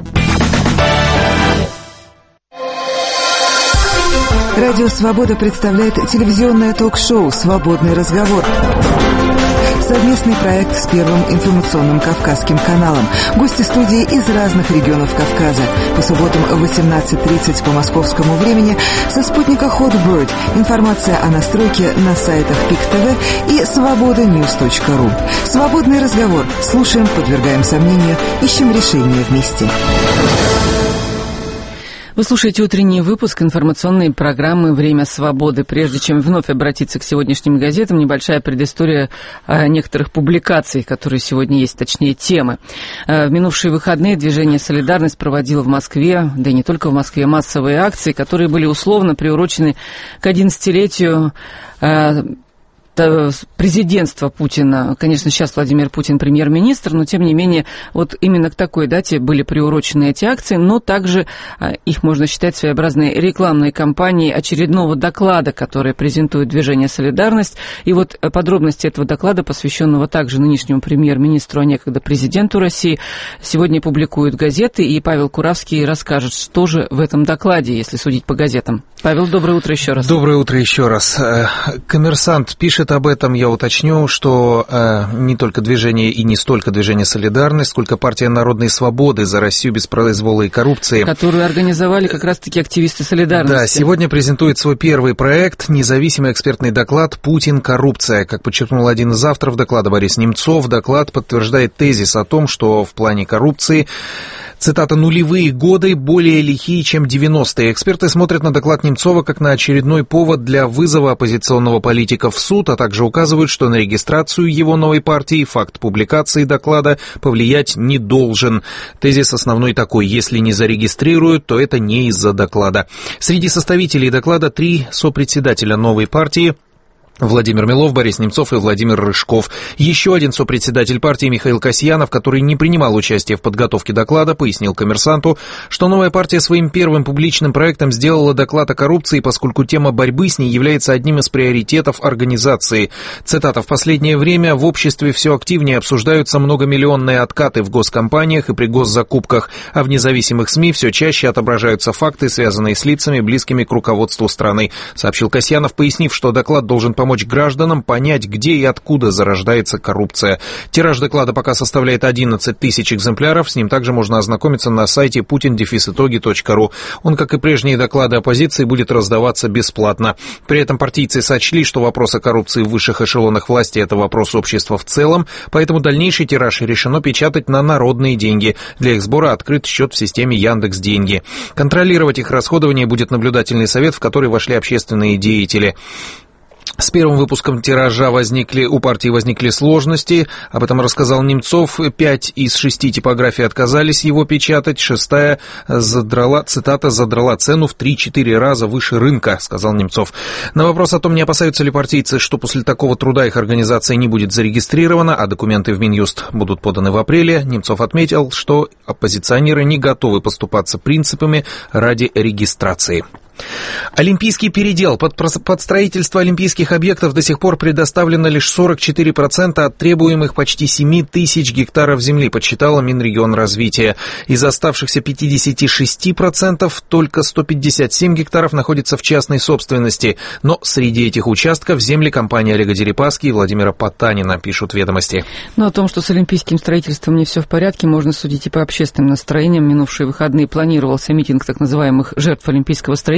Радио «Свобода» представляет телевизионное ток-шоу «Свободный разговор». Совместный проект с Первым информационным Кавказским каналом. Гости студии из разных регионов Кавказа. По субботам в восемнадцать тридцать по московскому времени со спутника Hot Bird. Информация о настройке на сайтах пик ТВ и свобода ньюс точка ру. Свободный разговор. Слушаем, подвергаем сомнению, ищем решения вместе. Вы слушаете утренний выпуск информационной программы «Время свободы». Прежде чем вновь обратиться к сегодняшним газетам, небольшая предыстория о некоторых публикациях, которые сегодня есть, точнее, темы. В минувшие выходные движение «Солидарность» проводило в Москве, да и не только в Москве, массовые акции, которые были условно приурочены к одиннадцатилетию президентства Путина. Конечно, сейчас Владимир Путин премьер-министр, но, тем не менее, вот именно к такой дате были приурочены эти акции, но также их можно считать своеобразной рекламной кампанией очередного доклада, который презентует движение «Солидарность». И вот подробности этого доклада, посвященного также нынешнему премьер-министру, а некогда президенту России, сегодня публикуют газеты, и Павел Куравский расскажет, что же в этом докладе, если судить по газетам. Павел, доброе утро еще раз. Доброе утро еще раз. «Коммерсант» пишет об этом, я уточню, что э, не только движение и не столько движение «Солидарность», сколько партия народной свободы за Россию без произвола и коррупции. Которую организовали как раз-таки активисты «Солидарности». Да, сегодня презентует свой первый проект, независимый экспертный доклад «Путин. Коррупция». Как подчеркнул один из авторов доклада Борис Немцов, доклад подтверждает тезис о том, что в плане коррупции, цитата, «нулевые годы более лихие, чем девяностые». Эксперты смотрят на доклад Немцова как на очередной повод для вызова оппозиционного политика в суд, а также указывают, что на регистрацию его новой партии факт публикации доклада повлиять не должен. Тезис основной такой: если не зарегистрируют, то это не из-за доклада. Среди составителей доклада три сопредседателя новой партии: Владимир Милов, Борис Немцов и Владимир Рыжков. Еще один сопредседатель партии Михаил Касьянов, который не принимал участие в подготовке доклада, пояснил «Коммерсанту», что новая партия своим первым публичным проектом сделала доклад о коррупции, поскольку тема борьбы с ней является одним из приоритетов организации. Цитата: «В последнее время в обществе все активнее обсуждаются многомиллионные откаты в госкомпаниях и при госзакупках, а в независимых СМИ все чаще отображаются факты, связанные с лицами, близкими к руководству страны», сообщил Касьянов, пояснив, что доклад должен помочь помочь гражданам понять, где и откуда зарождается коррупция. Тираж доклада пока составляет одиннадцать тысяч экземпляров. С ним также можно ознакомиться на сайте путин дефис итоги точка ру. Он, как и прежние доклады оппозиции, будет раздаваться бесплатно. При этом партийцы сочли, что вопрос о коррупции в высших эшелонах власти – это вопрос общества в целом, поэтому дальнейший тираж решено печатать на народные деньги. Для их сбора открыт счет в системе Яндекс.Деньги. Контролировать их расходование будет наблюдательный совет, в который вошли общественные деятели. С первым выпуском тиража возникли, у партии возникли сложности, об этом рассказал Немцов. Пять из шести типографий отказались его печатать, шестая задрала, цитата, задрала цену в три-четыре раза выше рынка, сказал Немцов. На вопрос о том, не опасаются ли партийцы, что после такого труда их организация не будет зарегистрирована, а документы в Минюст будут поданы в апреле, Немцов отметил, что оппозиционеры не готовы поступаться принципами ради регистрации. Олимпийский передел. Под, под строительство олимпийских объектов до сих пор предоставлено лишь сорок четыре процента от требуемых почти семь тысяч гектаров земли, подсчитала Минрегионразвития. Из оставшихся пятьдесят шесть процентов только сто пятьдесят семь гектаров находятся в частной собственности. Но среди этих участков земли компании Олега Дерипаски и Владимира Потанина, пишут «Ведомости». Но о том, что с олимпийским строительством не все в порядке, можно судить и по общественным настроениям. Минувшие выходные планировался митинг так называемых жертв олимпийского строительства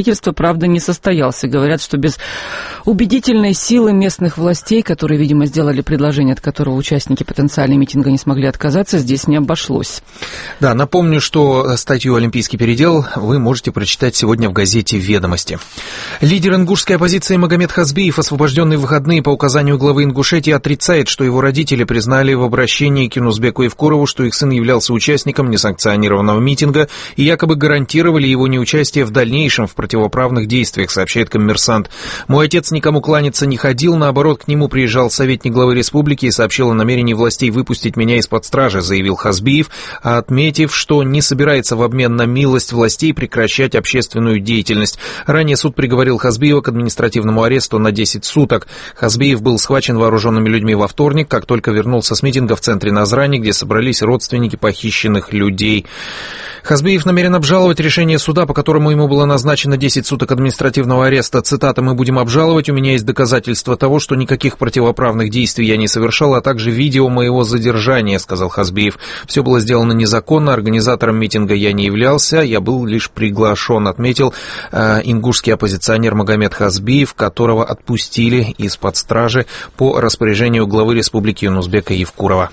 строительства, правда, не состоялся. Говорят, что без убедительной силы местных властей, которые, видимо, сделали предложение, от которого участники потенциального митинга не смогли отказаться, здесь не обошлось. Да, напомню, что статью «Олимпийский передел» вы можете прочитать сегодня в газете «Ведомости». Лидер ингушской оппозиции Магомед Хазбиев, освобожденный в выходные по указанию главы Ингушетии, отрицает, что его родители признали в обращении к Юнусбеку Евкурову, что их сын являлся участником несанкционированного митинга и якобы гарантировали его неучастие в дальнейшем в противоправных действиях, сообщает «Коммерсант». «Мой отец никому кланяться не ходил, наоборот, к нему приезжал советник главы республики и сообщил о намерении властей выпустить меня из-под стражи», заявил Хазбиев, отметив, что не собирается в обмен на милость властей прекращать общественную деятельность. Ранее суд приговорил Хазбиева к административному аресту на десять суток. Хазбиев был схвачен вооруженными людьми во вторник, как только вернулся с митинга в центре Назрани, где собрались родственники похищенных людей. Хазбиев намерен обжаловать решение суда, по которому ему было назначено десять суток административного ареста. Цитата: «Мы будем обжаловать. У меня есть доказательства того, что никаких противоправных действий я не совершал, а также видео моего задержания», — сказал Хазбиев. «Все было сделано незаконно. Организатором митинга я не являлся. Я был лишь приглашен», — отметил э, ингушский оппозиционер Магомед Хазбиев, которого отпустили из-под стражи по распоряжению главы республики Юнусбека Евкурова.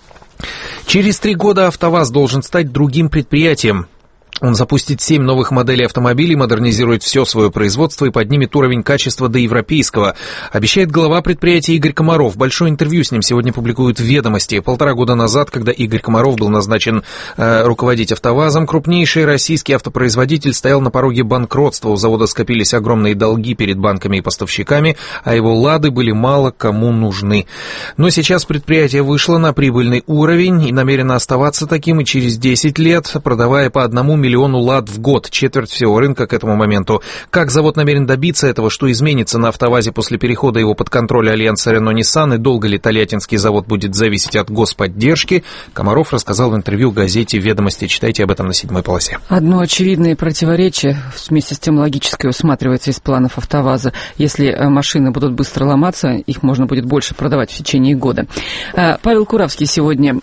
Через три года АвтоВАЗ должен стать другим предприятием. Он запустит семь новых моделей автомобилей, модернизирует все свое производство и поднимет уровень качества до европейского, обещает глава предприятия Игорь Комаров. Большое интервью с ним сегодня публикуют в «Ведомости». Полтора года назад, когда Игорь Комаров был назначен э, руководить АвтоВАЗом, крупнейший российский автопроизводитель стоял на пороге банкротства. У завода скопились огромные долги перед банками и поставщиками, а его «Лады» были мало кому нужны. Но сейчас предприятие вышло на прибыльный уровень и намерено оставаться таким и через десять лет, продавая по одному миллиону миллиону лад в год, четверть всего рынка к этому моменту. Как завод намерен добиться этого, что изменится на АвтоВАЗе после перехода его под контроль альянса Рено-Ниссан и долго ли Тольяттинский завод будет зависеть от господдержки, Комаров рассказал в интервью газете «Ведомости». Читайте об этом на седьмой полосе. Одно очевидное противоречие, вместе с тем логическое, усматривается из планов АвтоВАЗа. Если машины будут быстро ломаться, их можно будет больше продавать в течение года. Павел Куравский сегодня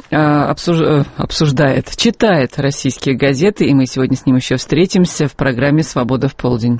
обсуждает, читает российские газеты, и мы сегодня с ним еще встретимся в программе «Свобода в полдень».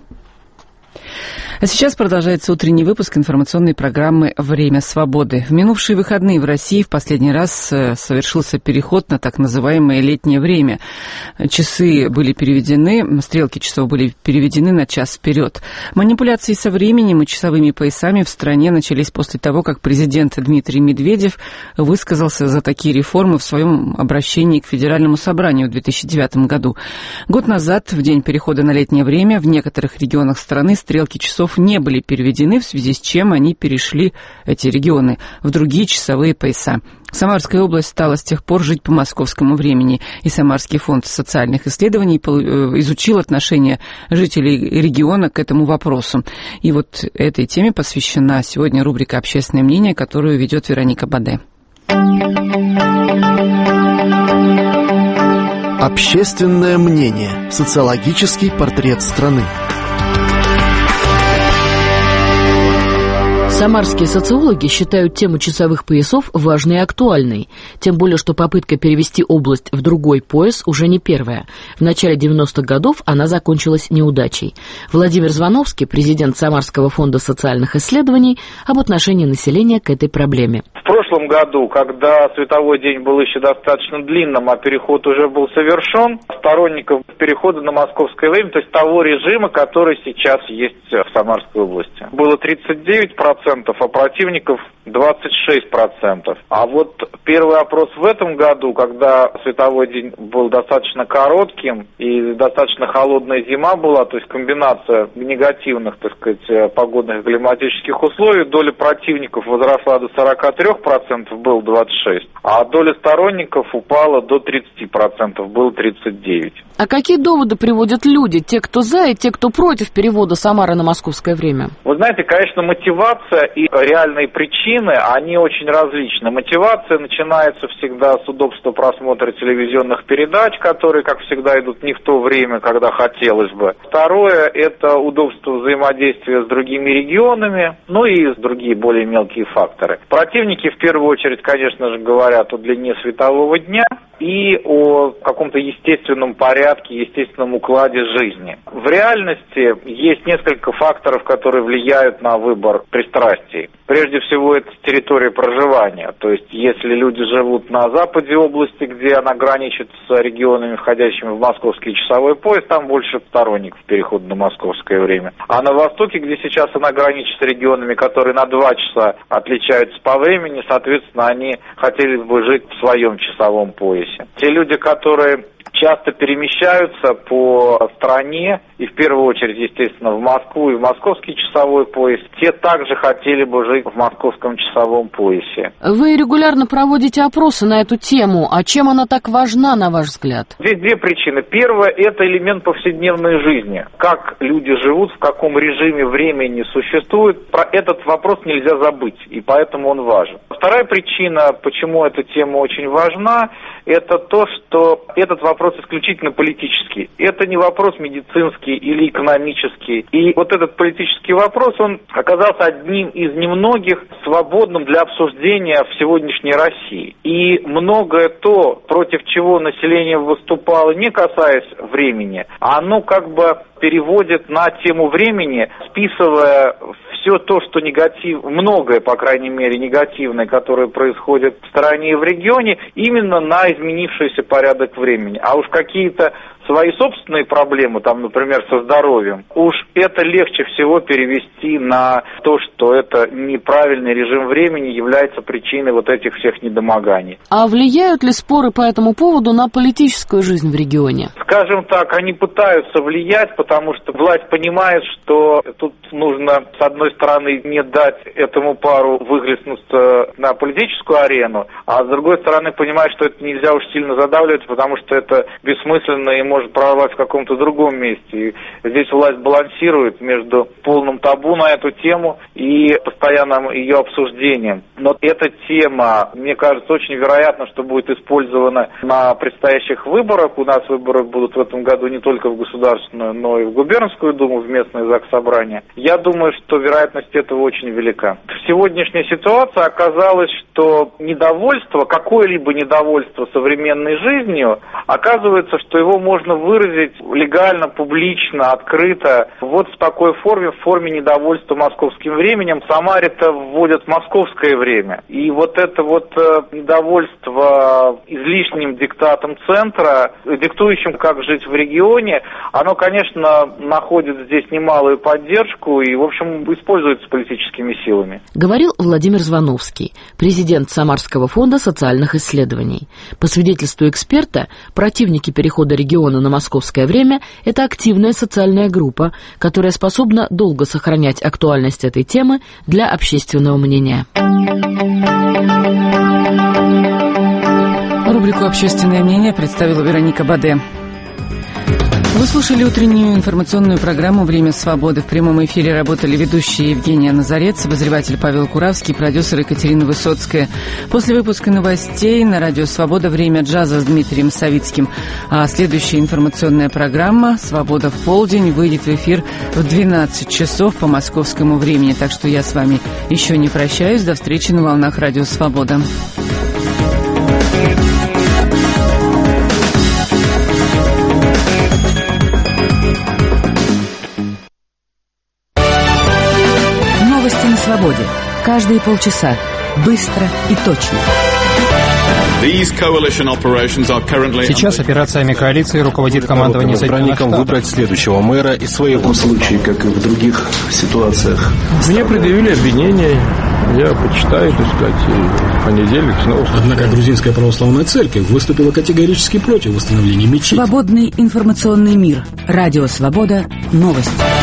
А сейчас продолжается утренний выпуск информационной программы «Время свободы». В минувшие выходные в России в последний раз совершился переход на так называемое летнее время. Часы были переведены, стрелки часов были переведены на час вперед. Манипуляции со временем и часовыми поясами в стране начались после того, как президент Дмитрий Медведев высказался за такие реформы в своем обращении к Федеральному собранию в две тысячи девятом году. Год назад, в день перехода на летнее время, в некоторых регионах страны стрелки часов не были переведены, в связи с чем они перешли, эти регионы, в другие часовые пояса. Самарская область стала с тех пор жить по московскому времени, и Самарский фонд социальных исследований изучил отношение жителей региона к этому вопросу. И вот этой теме посвящена сегодня рубрика «Общественное мнение», которую ведет Вероника Баде. Общественное мнение. Социологический портрет страны. Самарские социологи считают тему часовых поясов важной и актуальной, тем более, что попытка перевести область в другой пояс уже не первая. В начале девяностых годов она закончилась неудачей. Владимир Звановский, президент Самарского фонда социальных исследований, об отношении населения к этой проблеме. В прошлом году, когда световой день был еще достаточно длинным, а переход уже был совершен, сторонников перехода на московское время, то есть того режима, который сейчас есть в Самарской области, было тридцать девять процентов, а противников двадцать шесть процентов. А вот первый опрос в этом году, когда световой день был достаточно коротким и достаточно холодная зима была, то есть комбинация негативных, так сказать, погодных и климатических условий, доля противников возросла до сорок три процента, был двадцать шесть процентов, а доля сторонников упала до тридцать процентов, было тридцать девять процентов. А какие доводы приводят люди, те, кто за, и те, кто против перевода Самары на московское время? Вы знаете, конечно, мотивация и реальные причины, они очень различны. Мотивация начинается всегда с удобства просмотра телевизионных передач, которые, как всегда, идут не в то время, когда хотелось бы. Второе – это удобство взаимодействия с другими регионами, ну и другие более мелкие факторы. Противники, в первую очередь, конечно же, говорят о длине светового дня, и о каком-то естественном порядке, естественном укладе жизни. В реальности есть несколько факторов, которые влияют на выбор пристрастий. Прежде всего, это территория проживания. То есть, если люди живут на западе области, где она граничит с регионами, входящими в московский часовой пояс, там больше сторонников перехода на московское время. А на востоке, где сейчас она граничит с регионами, которые на два часа отличаются по времени, соответственно, они хотели бы жить в своем часовом поясе. Те люди, которые часто перемещаются по стране, и в первую очередь, естественно, в Москву и в московский часовой пояс, те также хотели бы жить в московском часовом поясе. Вы регулярно проводите опросы на эту тему. А чем она так важна, на ваш взгляд? Здесь две причины. Первая – это элемент повседневной жизни. Как люди живут, в каком режиме времени существуют. Про этот вопрос нельзя забыть, и поэтому он важен. Вторая причина, почему эта тема очень важна, это то, что этот вопрос исключительно политический. Это не вопрос медицинский или экономический. И вот этот политический вопрос, он оказался одним из немногих свободным для обсуждения в сегодняшней России. И многое то, против чего население выступало, не касаясь времени, оно как бы переводит на тему времени, списывая все то, что негатив, многое, по крайней мере, негативное, которое происходит в стране и в регионе, именно на изменившийся порядок времени. А уж какие-то свои собственные проблемы, там, например, со здоровьем, уж это легче всего перевести на то, что это неправильный режим времени является причиной вот этих всех недомоганий. А влияют ли споры по этому поводу на политическую жизнь в регионе? Скажем так, они пытаются влиять, потому что власть понимает, что тут нужно, с одной стороны, не дать этому пару выглеснуться на политическую арену, а с другой стороны, понимает, что это нельзя уж сильно задавливать, потому что это бессмысленно и может прорвать в каком-то другом месте. И здесь власть балансирует между полным табу на эту тему и постоянным ее обсуждением. Но эта тема, мне кажется, очень вероятно, что будет использована на предстоящих выборах. У нас выборы будут в этом году не только в Государственную, но и в Губернскую Думу, в местное заксобрание. Я думаю, что вероятность этого очень велика. В сегодняшней ситуации оказалось, что недовольство, какое-либо недовольство современной жизнью, оказывается, что его можно выразить легально, публично, открыто, вот в такой форме, в форме недовольства московским временем. В Самаре-то вводят московское время. И вот это вот недовольство излишним диктатом центра, диктующим, как жить в регионе, оно, конечно, находит здесь немалую поддержку и, в общем, используется политическими силами. Говорил Владимир Звановский, президент Самарского фонда социальных исследований. По свидетельству эксперта, противники перехода региона на московское время – это активная социальная группа, которая способна долго сохранять актуальность этой темы для общественного мнения. Рубрику «Общественное мнение» представила Вероника Баде. Вы слушали утреннюю информационную программу «Время свободы». В прямом эфире работали ведущие Евгения Назарец, обозреватель Павел Куравский, продюсер Екатерина Высоцкая. После выпуска новостей на радио «Свобода» «Время джаза» с Дмитрием Савицким. А следующая информационная программа «Свобода в полдень» выйдет в эфир в двенадцать часов по московскому времени. Так что я с вами еще не прощаюсь. До встречи на волнах радио «Свобода». Свободе. Каждые полчаса. Быстро и точно. Сейчас операциями коалиции руководит командование Соединенных Штатов. Выбрать следующего мэра из своего случая, как и в других ситуациях. Мне предъявили обвинение. Я почитаю, так сказать, и в понедельник снова. Однако грузинская православная церковь выступила категорически против восстановления мечети. Свободный информационный мир. Радио «Свобода». Новости.